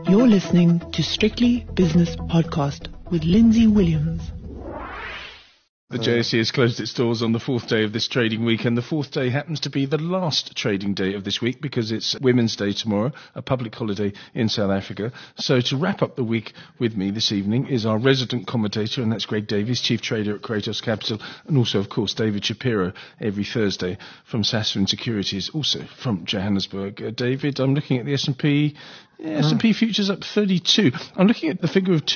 You're listening to Strictly Business Podcast with Lindsay Williams. The JSE has closed its doors on the fourth day of this trading week, and the fourth day happens to be the last trading day of this week because it's Women's Day tomorrow, a public holiday in South Africa. So to wrap up the week with me this evening is our resident commentator, and that's Greg Davies, Chief Trader at Kratos Capital, and also, of course, David Shapiro every Thursday from Sasfin Securities, also from Johannesburg. David, I'm looking at the S&P. S&P futures up 32. I'm looking at the figure of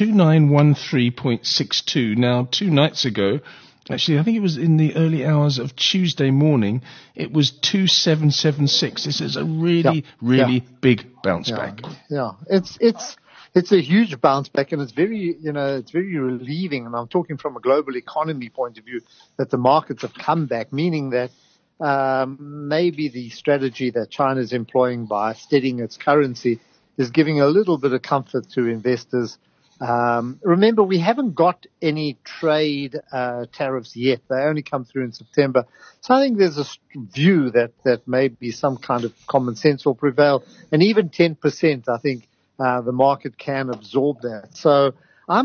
2913.62. Now, 2 nights ago, actually, I think it was in the early hours of Tuesday morning, it was 2776. This is a really big bounce back. Yeah, it's a huge bounce back, and it's very relieving. And I'm talking from a global economy point of view that the markets have come back, meaning that maybe the strategy that China is employing by steadying its currency is giving a little bit of comfort to investors. Remember, we haven't got any trade tariffs yet. They only come through in September. So I think there's a view that maybe some kind of common sense will prevail. And even 10%, I think the market can absorb that. So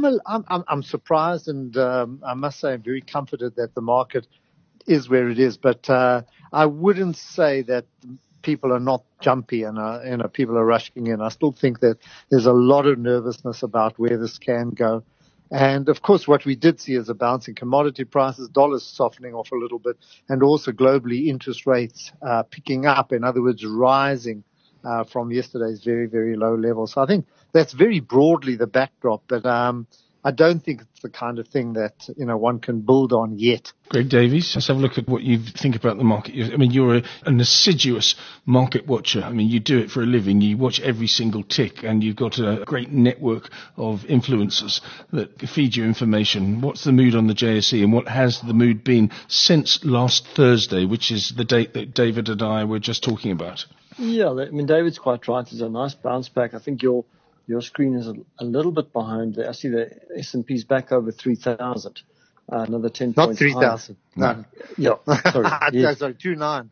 I'm surprised, and I must say I'm very comforted that the market is where it is. But I wouldn't say that people are not jumpy and people are rushing in. I still think that there's a lot of nervousness about where this can go. And of course, what we did see is a bounce in commodity prices, dollars softening off a little bit, and also globally interest rates picking up. In other words, rising from yesterday's very, very low levels. So I think that's very broadly the backdrop, but I don't think it's the kind of thing that, one can build on yet. Greg Davies, let's have a look at what you think about the market. I mean, you're an assiduous market watcher. I mean, you do it for a living. You watch every single tick, and you've got a great network of influencers that feed you information. What's the mood on the JSE, and what has the mood been since last Thursday, which is the date that David and I were just talking about? Yeah, I mean, David's quite right. It's a nice bounce back. I think your screen is a little bit behind there. I see the S&P's back over 3,000. Another 10 Not points. 3,000. No. Yeah. Sorry. Yes. Sorry, 2,900.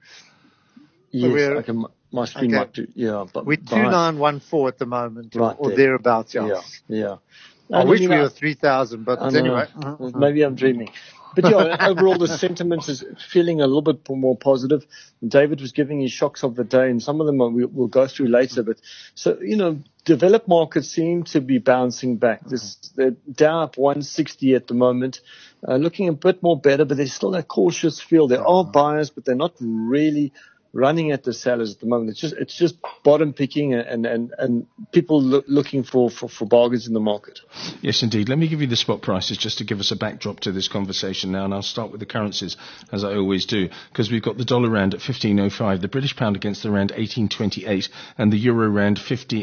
Yes. Okay. My screen might do. Yeah. But we're 2,914 at the moment, right or thereabouts. Yeah. I wish we were 3,000, but anyway. Maybe I'm dreaming. But overall the sentiment is feeling a little bit more positive. David was giving his shocks of the day, and some of them we'll go through later. But so, developed markets seem to be bouncing back. They're down up 160 at the moment, looking a bit more better, but there's still that cautious feel. There are buyers, but they're not really running at the sellers at the moment. It's just bottom picking and people looking for bargains in the market. Yes, indeed. Let me give you the spot prices just to give us a backdrop to this conversation now, and I'll start with the currencies as I always do, because we've got the dollar rand at 15.05, the British pound against the rand 18.28, and the euro rand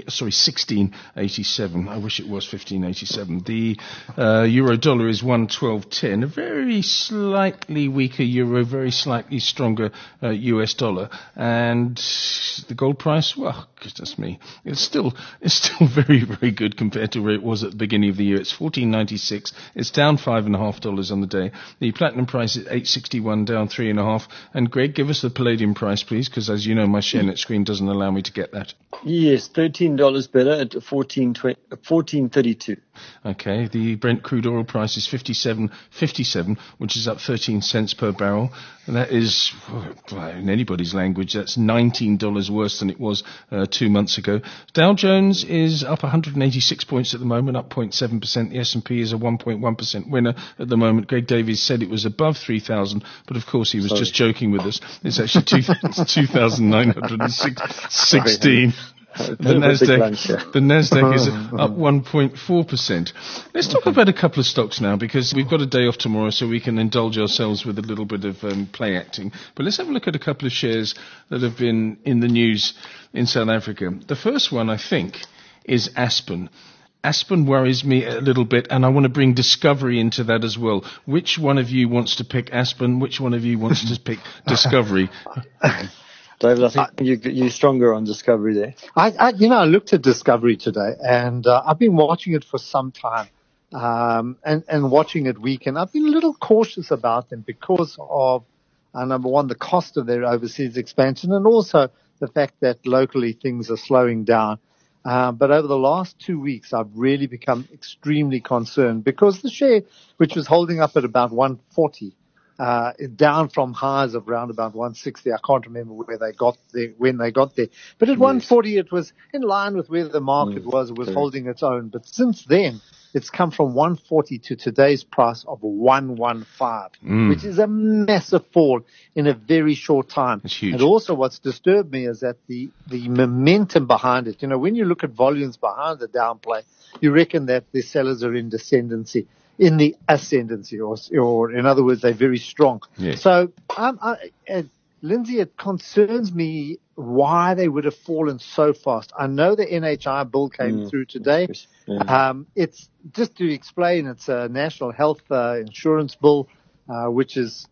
16.87. I wish it was 15.87. The euro dollar is 112.10. A very slightly weaker euro, very slightly stronger US dollar. And the gold price, well, goodness me, it's still very, very good compared to where it was at the beginning of the year. It's $14.96. It's down $5.50 on the day. The platinum price is $8.61, down 3.5. And Greg, give us the palladium price, please, because as you know, my ShareNet screen doesn't allow me to get that. Yes, $13 better at $14.32. Okay, the Brent crude oil price is $57.57, which is up 13 cents per barrel. And that is, in anybody's language, that's $19 worse than it was 2 months ago. Dow Jones is up 186 points at the moment, up 0.7%. The S&P is a 1.1% winner at the moment. Greg Davies said it was above 3,000, but of course he was just joking with us. It's actually 2,916. The Nasdaq is up 1.4%. Let's talk about a couple of stocks now, because we've got a day off tomorrow, so we can indulge ourselves with a little bit of play acting. But let's have a look at a couple of shares that have been in the news in South Africa. The first one, I think, is Aspen. Aspen worries me a little bit, and I want to bring Discovery into that as well. Which one of you wants to pick Aspen? Which one of you wants to pick Discovery? David, I think you're stronger on Discovery there. I looked at Discovery today, and I've been watching it for some time, and watching it week, and I've been a little cautious about them because of, number one, the cost of their overseas expansion, and also the fact that locally things are slowing down. But over the last 2 weeks, I've really become extremely concerned because the share, which was holding up at about 140, down from highs of around about 160. I can't remember where they got there, when they got there. But at 140, it was in line with where the market was. It was holding its own. But since then, it's come from 140 to today's price of 115, which is a massive fall in a very short time. It's huge. And also what's disturbed me is that the momentum behind it. When you look at volumes behind the downplay, you reckon that the sellers are in the ascendancy, or in other words, they're very strong. Yes. So, Lindsay, it concerns me why they would have fallen so fast. I know the NHI bill came through today. It's just to explain, it's a national health insurance bill, which is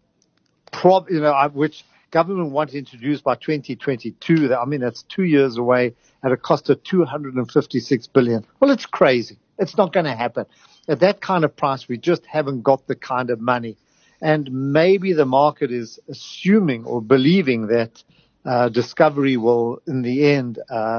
which government want to introduce by 2022. I mean, that's 2 years away at a cost of 256 billion. Well, it's crazy. It's not going to happen. At that kind of price, we just haven't got the kind of money. And maybe the market is assuming or believing that Discovery will, in the end,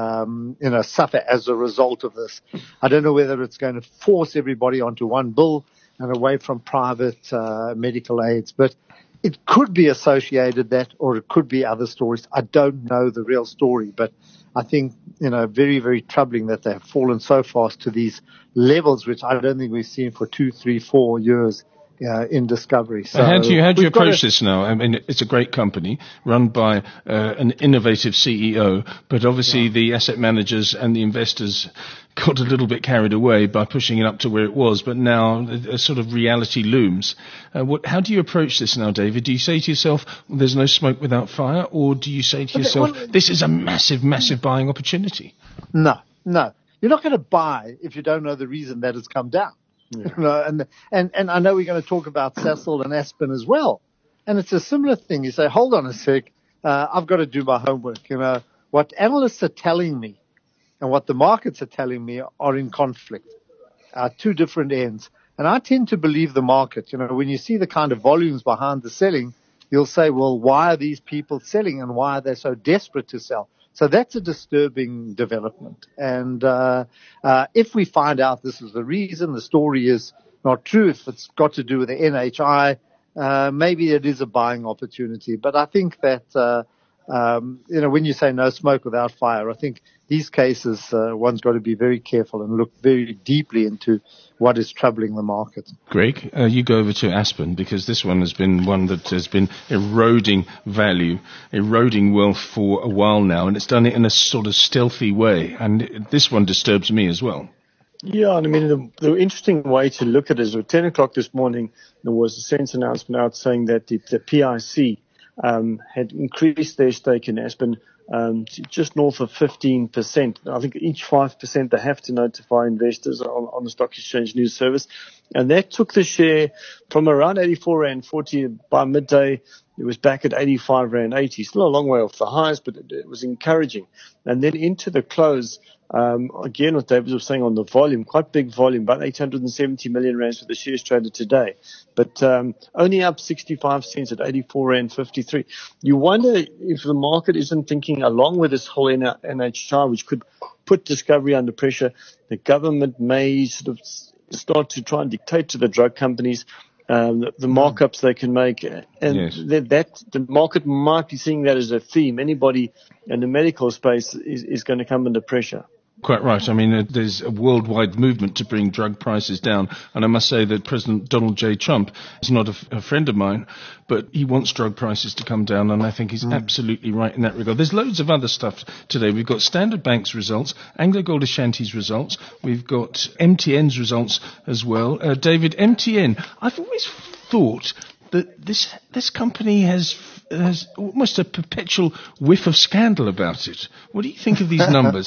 suffer as a result of this. I don't know whether it's going to force everybody onto one bill and away from private medical aids, but it could be associated that, or it could be other stories. I don't know the real story, but I think, very, very troubling that they have fallen so fast to these levels, which I don't think we've seen for 2, 3, 4 years in Discovery. So how do you approach this now? I mean, it's a great company run by an innovative CEO, but obviously the asset managers and the investors got a little bit carried away by pushing it up to where it was, but now a sort of reality looms. How do you approach this now, David? Do you say to yourself, well, there's no smoke without fire, or do you say to yourself, this is a massive, massive buying opportunity? No. You're not going to buy if you don't know the reason that it's come down. Yeah. And I know we're going to talk about Sasol and Aspen as well. And it's a similar thing. You say, hold on a sec, I've got to do my homework. What analysts are telling me and what the markets are telling me are in conflict, two different ends. And I tend to believe the market. When you see the kind of volumes behind the selling, you'll say, well, why are these people selling and why are they so desperate to sell? So that's a disturbing development. And if we find out this is the reason, the story is not true, if it's got to do with the NHI, maybe it is a buying opportunity. But I think that, when you say no smoke without fire, I think these cases, one's got to be very careful and look very deeply into what is troubling the market. Greg, you go over to Aspen, because this one has been one that has been eroding value, eroding wealth for a while now, and it's done it in a sort of stealthy way. And this one disturbs me as well. Yeah, and I mean, the interesting way to look at it is at 10 o'clock this morning, there was a SENS announcement out saying that the PIC had increased their stake in Aspen to just north of 15%. I think each 5% they have to notify investors on the Stock Exchange News Service. And that took the share from around 84 Rand 40 by midday. It was back at 85 Rand 80. Still a long way off the highs, but it was encouraging. And then into the close, again, what David was saying on the volume, quite big volume, about 870 million rands for the shares traded today, but only up 65 cents at 84 Rand 53. You wonder if the market isn't thinking along with this whole NHI, which could put Discovery under pressure. The government may sort of start to try and dictate to the drug companies the markups they can make, and yes. that the market might be seeing that as a theme. Anybody in the medical space is going to come under pressure. Quite right. I mean, there's a worldwide movement to bring drug prices down. And I must say that President Donald J. Trump is not a friend of mine, but he wants drug prices to come down. And I think he's absolutely right in that regard. There's loads of other stuff today. We've got Standard Bank's results, Anglo Gold Ashanti's results. We've got MTN's results as well. David, MTN, I've always thought that this company has almost a perpetual whiff of scandal about it. What do you think of these numbers?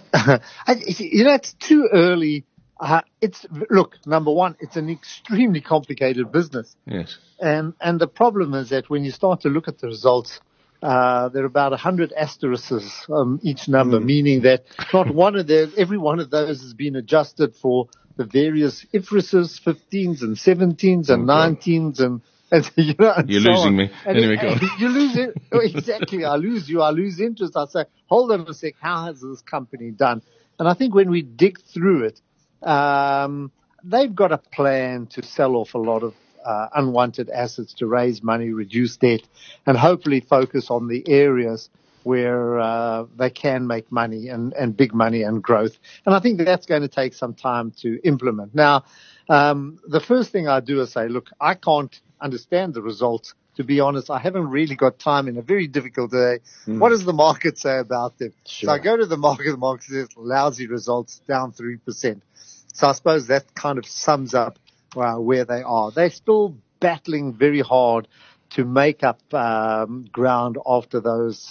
It's too early. Look, number one, it's an extremely complicated business. Yes. And the problem is that when you start to look at the results, there are about 100 asterisks on each number, meaning that every one of those has been adjusted for the various IFRSs, 15s and 17s and 19s and you're losing me. Anyway, go on. You lose it. Exactly. I lose you. I lose interest. I say, hold on a sec. How has this company done? And I think when we dig through it, they've got a plan to sell off a lot of unwanted assets to raise money, reduce debt, and hopefully focus on the areas where they can make money and big money and growth. And I think that's going to take some time to implement. Now, the first thing I do is say, look, I can't understand the results. To be honest, I haven't really got time in a very difficult day. What does the market say about them? Sure. So I go to the market says lousy results, down 3%. So I suppose that kind of sums up where they are. They're still battling very hard to make up ground after those,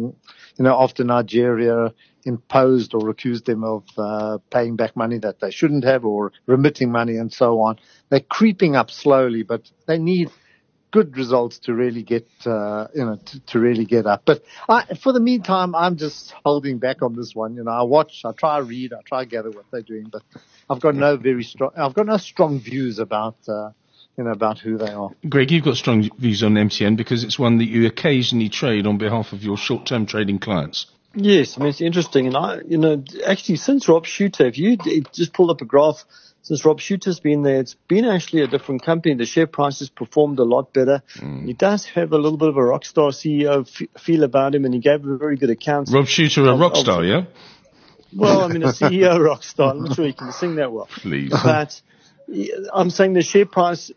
after Nigeria imposed or accused them of paying back money that they shouldn't have or remitting money and so on. They're creeping up slowly, but they need good results to really get, to really get up. But for the meantime, I'm just holding back on this one. I watch, I try to read, I try to gather what they're doing, but I've got no strong views about who they are. Greg, you've got strong views on MTN because it's one that you occasionally trade on behalf of your short-term trading clients. Yes, I mean, it's interesting. And actually, since Rob Shuter, if you just pulled up a graph, since Rob Shuter's been there, it's been actually a different company. The share price has performed a lot better. He does have a little bit of a rock star CEO feel about him, and he gave a very good account. Rob Shuter, a rock star, yeah? Well, I mean, a CEO rock star. I'm not sure he can sing that well. Please. But I'm saying the share price,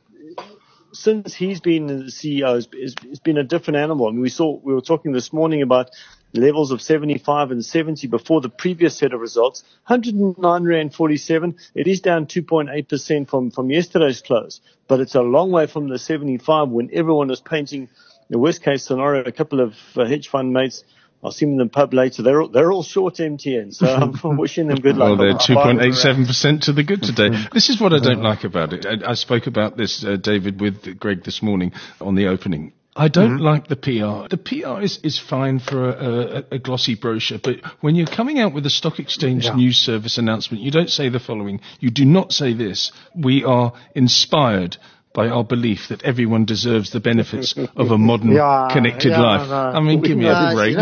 since he's been the CEO, it's been a different animal. I mean, we were talking this morning about levels of 75 and 70 before the previous set of results. 109 Rand 47. It is down 2.8% from yesterday's close, but it's a long way from the 75 when everyone was painting the worst case scenario. A couple of hedge fund mates, I'll see them in the pub later. They're all short MTN, so I'm wishing them good luck. Well, they're 2.87% to the good today. This is what I don't like about it. I spoke about this, David, with Greg this morning on the opening. I don't like the PR. The PR is fine for a glossy brochure, but when you're coming out with a stock exchange news service announcement, you don't say the following. You do not say this. We are inspired by our belief that everyone deserves the benefits of a modern, connected life. No. I mean, give me a break.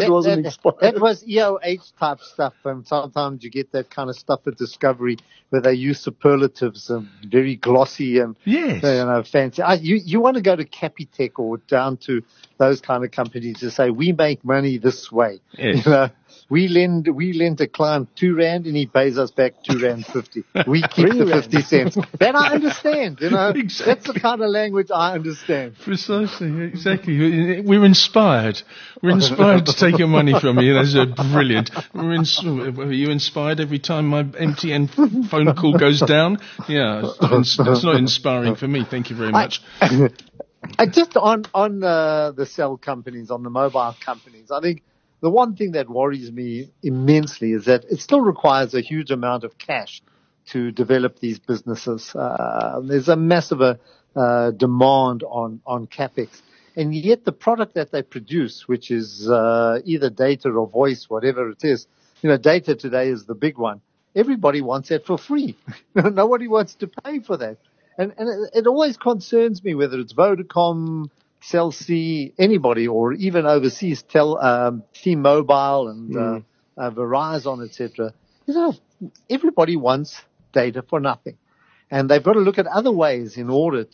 That was EOH type stuff, and sometimes you get that kind of stuff at Discovery where they use superlatives and very glossy and fancy. You want to go to Capitec or down to those kind of companies to say we make money this way. Yes. We lend a client 2 Rand and he pays us back 2 Rand 50. We keep the 50 cents. That I understand, Exactly. That's the kind of language I understand. Precisely, exactly. We're inspired. We're inspired to take your money from you. That's brilliant. Are you inspired every time my MTN phone call goes down? Yeah, it's not inspiring for me. Thank you very much. Just on the cell companies, on the mobile companies, I think the one thing that worries me immensely is that it still requires a huge amount of cash to develop these businesses. There's a massive demand on CapEx. And yet the product that they produce, which is either data or voice, whatever it is, data today is the big one. Everybody wants that for free. Nobody wants to pay for that. And it always concerns me whether it's Vodacom, Cell C, anybody, or even overseas, T-Mobile and Verizon, etc. Everybody wants data for nothing, and they've got to look at other ways in order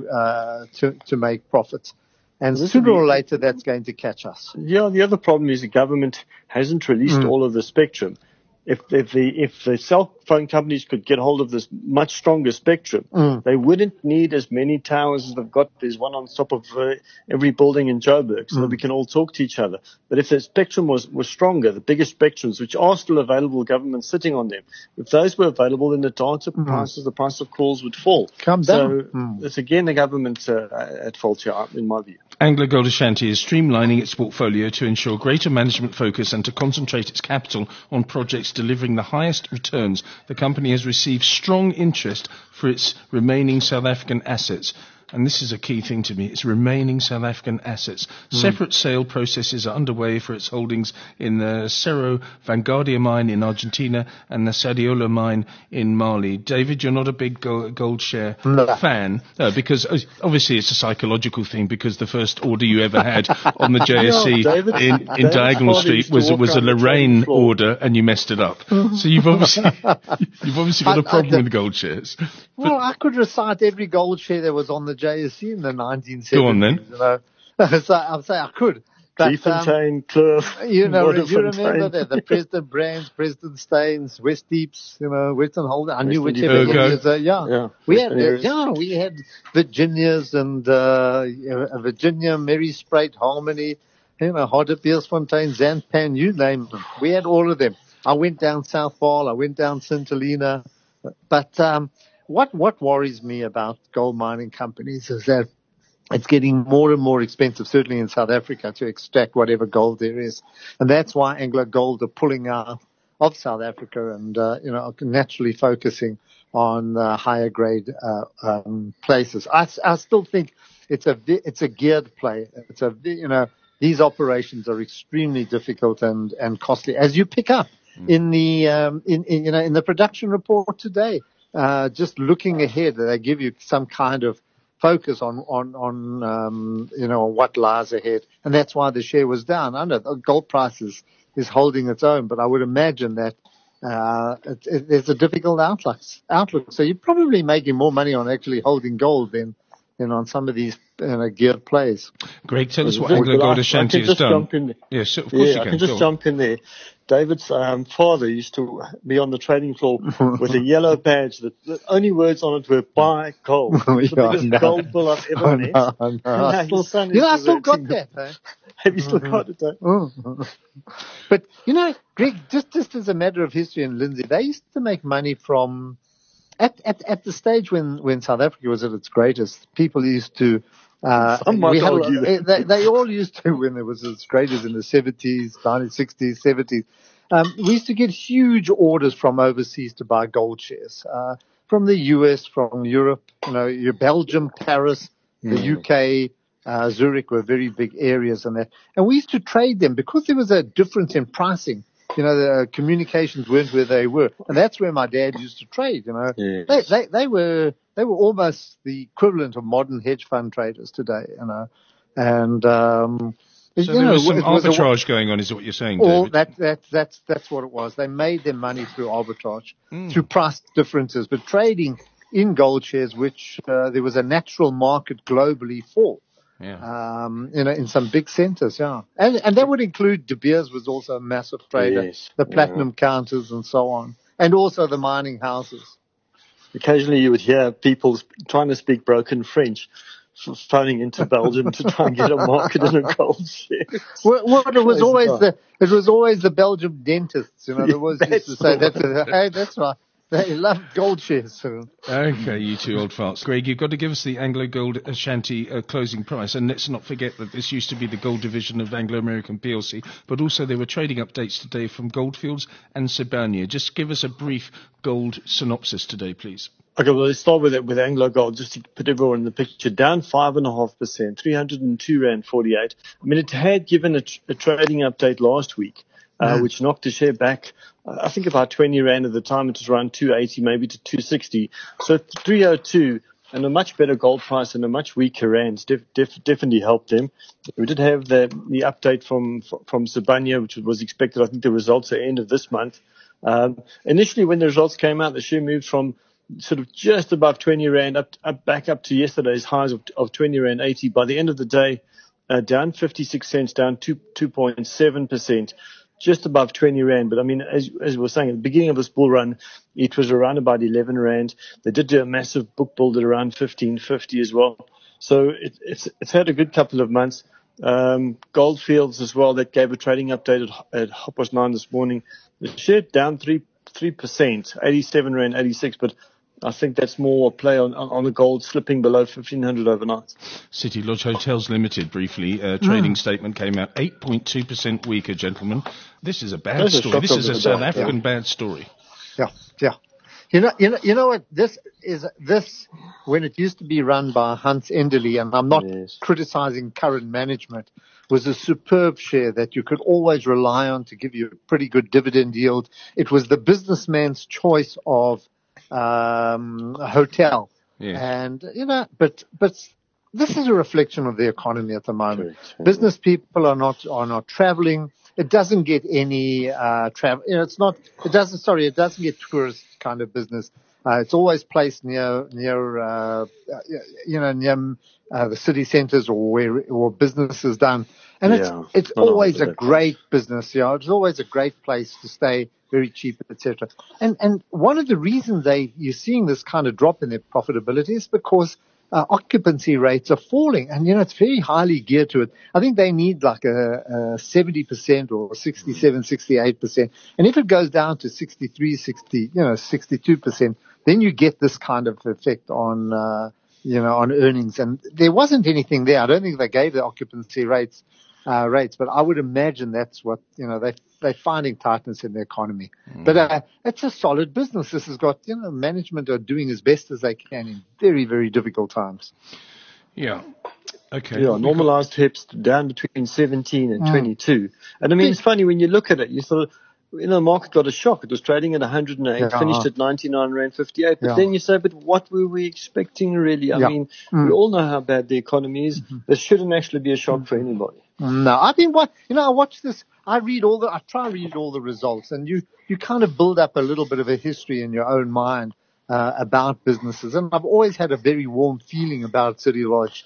to make profits. And sooner or later, that's going to catch us. Yeah, the other problem is the government hasn't released all of the spectrum. If the cell phone companies could get hold of this much stronger spectrum, they wouldn't need as many towers as they've got. There's one on top of every building in Joburg, so that we can all talk to each other. But if the spectrum was stronger, the biggest spectrums, which are still available, government sitting on them, if those were available, then the data prices, the price of calls would fall. Come down. So it's again the government at fault here, in my view. Anglo Gold Ashanti is streamlining its portfolio to ensure greater management focus and to concentrate its capital on projects delivering the highest returns. The company has received strong interest for its remaining South African assets. and this is a key thing to me, its remaining South African assets. Separate sale processes are underway for its holdings in the Cerro Vanguardia mine in Argentina and the Sadiola mine in Mali. David, you're not a big gold share fan, because obviously it's a psychological thing, because the first order you ever had on the JSE in Diagonal Street was a Lorraine order, and you messed it up. So you've obviously got a problem with gold shares. Well, I could recite every gold share that was on the JSE in the 1970s. Go on then. So I'll say I could. Driefontein, Kloof. You remember that the President Brands, President Staines, West Deeps, Western Holder. I knew whichever areas. We had Virginias and Virginia, Mary Sprate, Harmony, Hardebeersfontein, Zanpan, you name them. We had all of them. I went down South Vaal, I went down St. Helena. But what worries me about gold mining companies is that it's getting more and more expensive, certainly in South Africa, to extract whatever gold there is. And that's why Anglo Gold are pulling out of South Africa and, naturally focusing on higher grade places. I still think it's a geared play. These operations are extremely difficult and costly, as you pick up in the production report today. Just looking ahead, they give you some kind of focus on what lies ahead, and that's why the share was down. I know the gold price is holding its own, but I would imagine that there's a difficult outlook. So you're probably making more money on actually holding gold than on some of these geared plays. Greg, tell us what Anglo Gold Ashanti has done. Yes, of course you can. I can just jump in there. David's father used to be on the trading floor with a yellow badge that the only words on it were "buy gold." The biggest gold bull I've ever met. I still got that. Have you still got it, though? But, Greg, just as a matter of history, and Lindsay, they used to make money from, at the stage when South Africa was at its greatest, people used to, they all used to, when it was as great as in the 70s, 1960s, 70s. We used to get huge orders from overseas to buy gold shares, from the US, from Europe, your Belgium, Paris, the UK, Zurich were very big areas and that. And we used to trade them because there was a difference in pricing. The communications weren't where they were. And that's where my dad used to trade, Yes. They were almost the equivalent of modern hedge fund traders today, And, so there was some arbitrage going on, is what you're saying, David? That's what it was. They made their money through arbitrage, through price differences, but trading in gold shares, which there was a natural market globally for. Yeah. In some big centers, yeah. And that would include De Beers was also a massive trader, yes. the platinum counters and so on, and also the mining houses. Occasionally you would hear people trying to speak broken French, phoning into Belgium to try and get a market in a gold share. Well, it was always the Belgian dentists, There was used to say hey, that's right. They love gold shares. Okay, you two old farts. Greg, you've got to give us the Anglo Gold Ashanti closing price. And let's not forget that this used to be the gold division of Anglo American PLC, but also there were trading updates today from Goldfields and Sibanye. Just give us a brief gold synopsis today, please. Okay, well, let's start with Anglo Gold, just to put everyone in the picture. Down 5.5%, 302 Rand 48. I mean, it had given a trading update last week, which knocked the share back, I think about 20 Rand at the time. It was around 280, maybe to 260. So 302 and a much better gold price and a much weaker Rand definitely helped them. We did have the update from Sibanye, which was expected. I think the results are end of this month. Initially, when the results came out, the share moved from sort of just above 20 Rand back up to yesterday's highs of 20 Rand 80. By the end of the day, down 56 cents, down 2.7%. Just above 20 Rand. But I mean, as we were saying, at the beginning of this bull run, it was around about 11 Rand. They did do a massive book build at around 15.50 as well. So it's had a good couple of months. Goldfields as well, that gave a trading update at 9:30 this morning. The share down 3%, 87 Rand 86, but I think that's more a play on the gold slipping below 1,500 overnight. City Lodge Hotels Limited, briefly, trading statement came out 8.2% weaker, gentlemen. This is a bad story. This is a South African bad story. Yeah. You know what? This, when it used to be run by Hans Enderle, and I'm not criticizing current management, was a superb share that you could always rely on to give you a pretty good dividend yield. It was the businessman's choice of a hotel. Yeah. And, but this is a reflection of the economy at the moment. Correct. Business people are not traveling. It doesn't get any travel. It doesn't get tourist kind of business. It's always placed near the city centers or business is done. And it's always a great business. It's always a great place to stay, very cheap, etc. And one of the reasons you're seeing this kind of drop in their profitability is because occupancy rates are falling, and it's very highly geared to it. I think they need like a 70% or 67, 68%, and if it goes down to 63, 62%, then you get this kind of effect on on earnings. And there wasn't anything there. I don't think they gave the occupancy rates, but I would imagine that's what they're finding tightness in the economy. But it's a solid business. This has got management are doing as best as they can in very, very difficult times. Yeah. Okay. Yeah, normalized HEPS down between 17 and 22. And I mean, it's funny when you look at it, you sort of, the market got a shock. It was trading at 108, finished at 99 Rand 58. But then you say, but what were we expecting really? I mean, we all know how bad the economy is. This shouldn't actually be a shock for anybody. No, I think I watch this, I try to read all the results, and you kind of build up a little bit of a history in your own mind, about businesses. And I've always had a very warm feeling about City Lodge.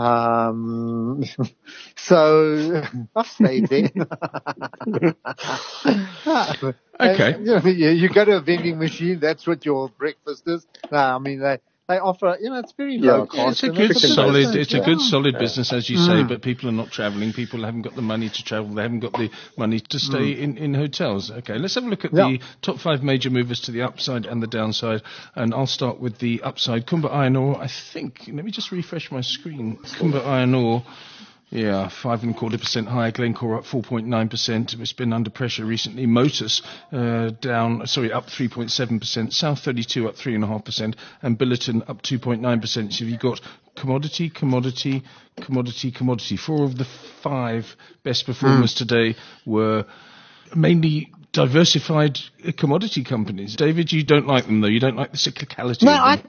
So I've stayed there. Okay. And, you go to a vending machine, that's what your breakfast is. No, I mean, they offer, it's very low cost. It's a good solid business, as you say, but people are not traveling. People haven't got the money to travel. They haven't got the money to stay in hotels. Okay, let's have a look at the top 5 major movers to the upside and the downside. And I'll start with the upside. Kumba Iron Ore, I think, let me just refresh my screen. Kumba Iron Ore, 5.25% higher. Glencore up 4.9%. It's been under pressure recently. Motus up 3.7%. South 32 up 3.5%, and Billiton up 2.9%. So you've got commodity. 4 of the 5 best performers today were mainly diversified commodity companies. David, you don't like them though. You don't like the cyclicality.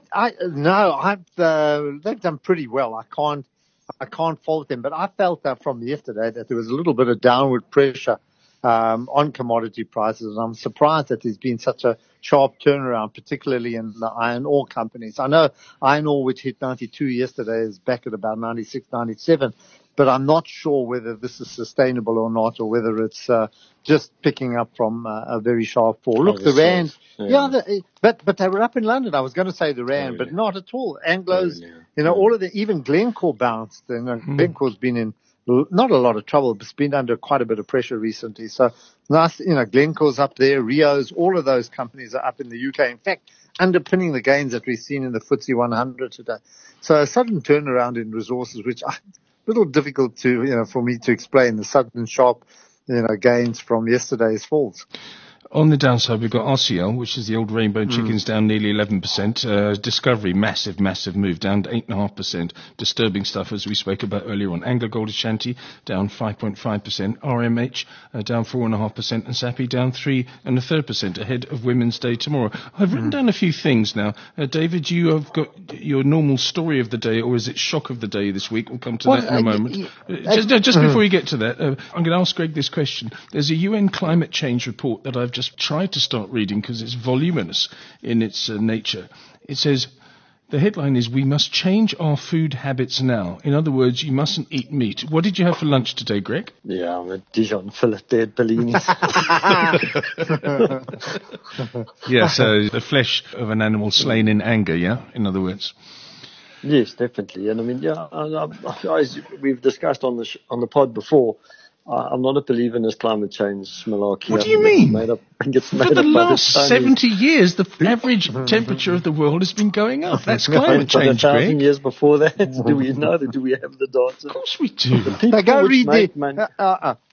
They've done pretty well. I can't fault them, but I felt that from yesterday that there was a little bit of downward pressure on commodity prices, and I'm surprised that there's been such a sharp turnaround, particularly in the iron ore companies. I know iron ore, which hit 92 yesterday, is back at about 96, 97, but I'm not sure whether this is sustainable or not, or whether it's just picking up from a very sharp fall. Look, the Rand, but they were up in London. I was going to say the Rand, but not at all. Anglo's, all of even Glencore bounced. Glencore's been in not a lot of trouble, but it's been under quite a bit of pressure recently. So nice, Glencore's up there, Rio's, all of those companies are up in the UK. In fact, underpinning the gains that we've seen in the FTSE 100 today. So a sudden turnaround in resources, which a little difficult to, for me to explain, the sudden sharp, gains from yesterday's falls. On the downside, we've got RCL, which is the old Rainbow Chickens, down nearly 11%. Discovery, massive move, down 8.5%. Disturbing stuff, as we spoke about earlier on. AngloGold Ashanti, down 5.5%. RMH, down 4.5%. And SAPI, down 3.3%, ahead of Women's Day tomorrow. I've written down a few things now. David, you have got your normal story of the day, or is it shock of the day this week? We'll come to that in a moment. Just before you get to that, I'm going to ask Greg this question. There's a UN climate change report that I've just tried to start reading because it's voluminous in its nature. It says, the headline is, we must change our food habits now. In other words, you mustn't eat meat. What did you have for lunch today, Greg? Yeah, I'm a Dijon fillet bellinis. Yeah, so the flesh of an animal slain in anger, yeah, in other words. Yes, definitely. And I mean, as we've discussed on the pod before, I'm not a believer in this climate change malarkey. What do you mean? For the last 70 years, the average temperature of the world has been going up. That's climate change, Greg. 1,000 years before that, do we know that? Do we have the data? Of course we do. Go read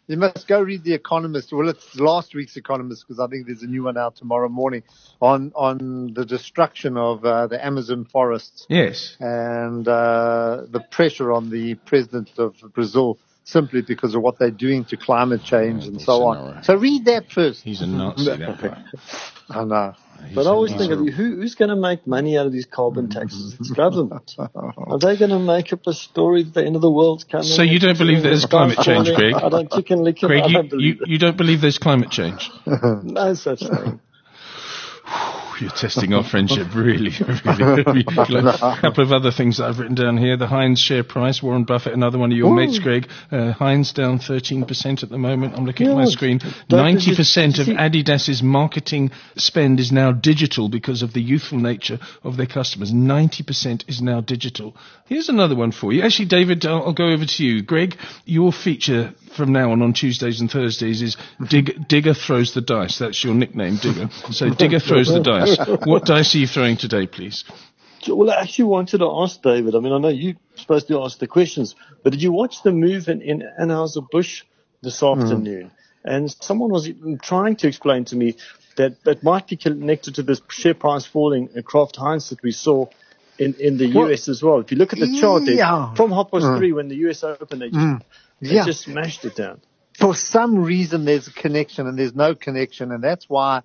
You must go read The Economist. Well, it's last week's Economist because I think there's a new one out tomorrow morning on the destruction of the Amazon forests. Yes. And the pressure on the president of Brazil simply because of what they're doing to climate change and so on. So read that first. He's a Nazi, that guy. I know. But I always think of who's going to make money out of these carbon taxes? It's government. Are they going to make up a story that the end of the world's coming? So you don't believe there's climate change, Greg? I don't chicken lick him. Greg, you don't believe there's climate change? No such thing. You're testing our friendship really. A couple of other things that I've written down here. The Heinz share price, Warren Buffett, another one of your mates, Greg. Heinz down 13% at the moment. I'm looking at my screen. 90% of Adidas's marketing spend is now digital because of the youthful nature of their customers. 90% is now digital. Here's another one for you. Actually, David, I'll go over to you. Greg, your feature from now on Tuesdays and Thursdays is Digger Throws the Dice. That's your nickname, Digger. So Digger throws the dice. What dice are you throwing today, please? Well, I actually wanted to ask David. I mean, I know you're supposed to ask the questions, but did you watch the move in Anheuser-Busch this afternoon? And someone was trying to explain to me that it might be connected to this share price falling at Kraft Heinz that we saw in the US as well. If you look at the chart there, from 3:30 when the US opened, they just smashed it down. For some reason, there's a connection, and there's no connection, and that's why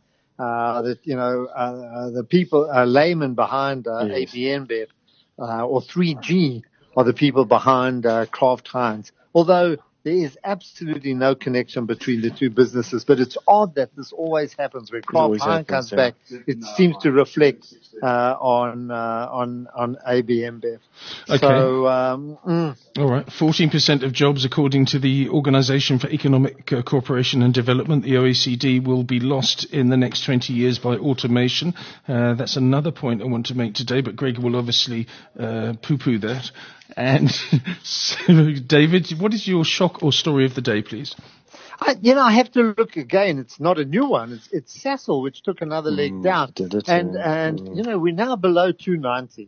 the people, laymen behind ABN Bet or 3G are the people behind Kraft Heinz. Although there is absolutely no connection between the two businesses, but it's odd that this always happens. When Kraft Heinz comes back, it seems to reflect on ABN Bet. Okay. So, all right. 14% of jobs, according to the Organization for Economic Cooperation and Development, the OECD, will be lost in the next 20 years by automation. That's another point I want to make today, but Greg will obviously poo-poo that. And so, David, what is your shock or story of the day, please? I have to look again. It's not a new one. It's Sasol, which took another leg down. And we're now below 290.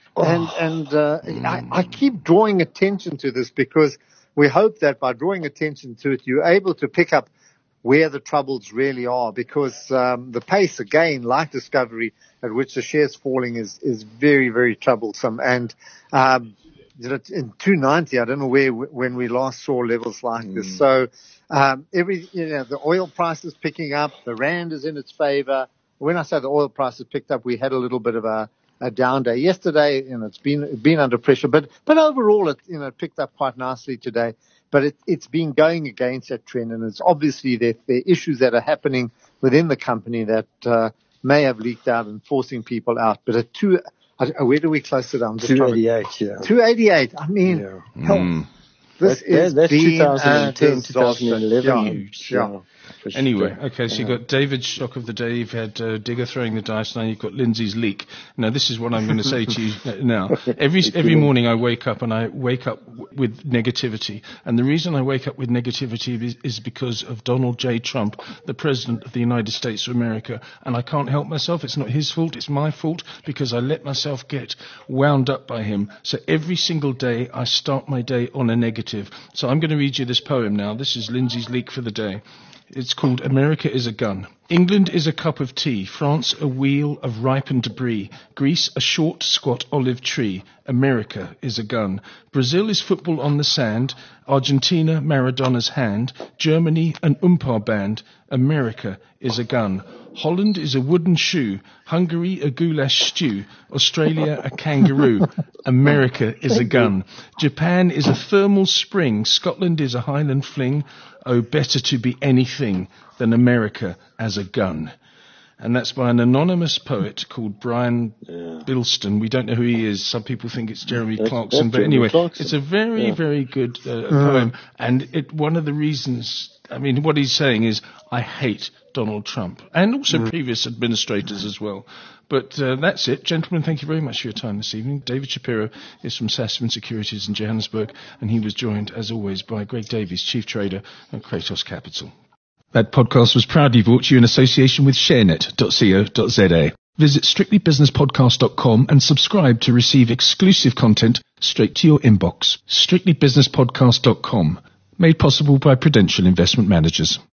I keep drawing attention to this because we hope that by drawing attention to it, you're able to pick up where the troubles really are, because the pace, again, like Discovery, at which the share's falling is very, very troublesome. And in 290, I don't know when we last saw levels like this. So the oil price is picking up, the rand is in its favor. When I say the oil price has picked up, we had a little bit of a down day yesterday. It's been under pressure, but overall it picked up quite nicely today. But it's been going against that trend, and it's obviously there are issues that are happening within the company that may have leaked out and forcing people out. But where do we close it down? 288, 288. I mean, that's 2010, 2011. Anyway, okay, so you've got David's shock of the day, you've had Digger throwing the dice, now you've got Lindsay's leak. Now, this is what I'm going to say to you now. Every morning I wake up with negativity. And the reason I wake up with negativity is because of Donald J. Trump, the President of the United States of America. And I can't help myself. It's not his fault. It's my fault because I let myself get wound up by him. So every single day I start my day on a negative. So I'm going to read you this poem now. This is Lindsay's leak for the day. It's called America is a Gun. England is a cup of tea, France a wheel of ripened brie, Greece a short, squat olive tree. America is a gun. Brazil is football on the sand, Argentina Maradona's hand, Germany an umpire band. America is a gun. Holland is a wooden shoe, Hungary a goulash stew, Australia a kangaroo. America is a gun. Japan is a thermal spring, Scotland is a Highland fling. Oh, better to be anything than America as a gun. And that's by an anonymous poet called Brian Bilston. We don't know who he is. Some people think it's Jeremy Clarkson. But anyway, it's a very, very good poem. And one of the reasons, what he's saying is, I hate Donald Trump. And also previous administrators as well. But that's it. Gentlemen, thank you very much for your time this evening. David Shapiro is from Sasfin Securities in Johannesburg. And he was joined, as always, by Greg Davies, Chief Trader at Kratos Capital. That podcast was proudly brought to you in association with sharenet.co.za. Visit strictlybusinesspodcast.com and subscribe to receive exclusive content straight to your inbox. strictlybusinesspodcast.com. made possible by Prudential Investment Managers.